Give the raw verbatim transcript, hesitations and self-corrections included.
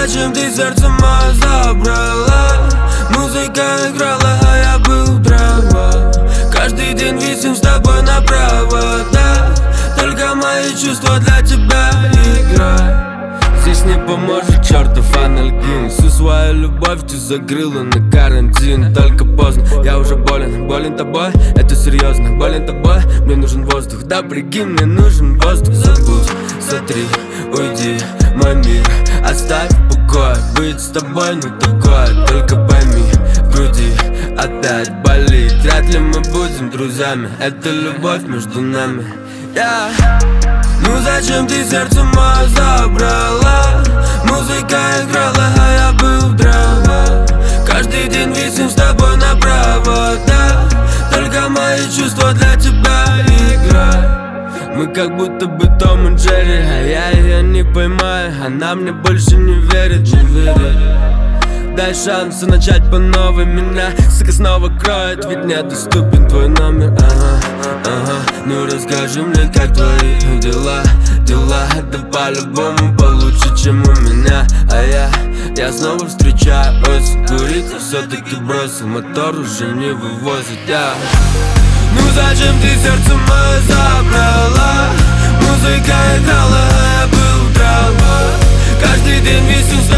зачем ты сердце мое забрала? Музыка играла, а я был дрова. Каждый день висим с тобой на проводах. Только мои чувства для тебя играют. Здесь не поможет чертов анальгин. Всю свою любовь ты закрыла на карантин. Только поздно, я уже болен, болен тобой. Это серьезно, болен тобой. Мне нужен воздух, да прикинь, мне нужен воздух. Забудь, сотри, уйди, мой мир оставь в покое. Быть с тобой не такое, только пойми, в груди опять болит. Вряд ли мы будем друзьями, это любовь между нами, yeah. Ну зачем ты сердце мое забрала? Музыка играла, а я был дрова. Каждый день висим с тобой на проводах. Только мои чувства для тебя играют. Мы как будто бы Том и Джерри, а я ее не поймаю. Она мне больше не верит, не верит. Дай шанс начать по новой. Меня, сука, снова кроет, ведь недоступен твой номер. Ага, ага, ну расскажи мне, как твои дела, дела. Это по-любому получше, чем у меня. А я, я снова встречаюсь. Курить я все-таки бросил, мотор уже не вывозит, я. Ну зачем ты сердце мое забрала? Музыка играла, а я был дрова. Каждый день висим с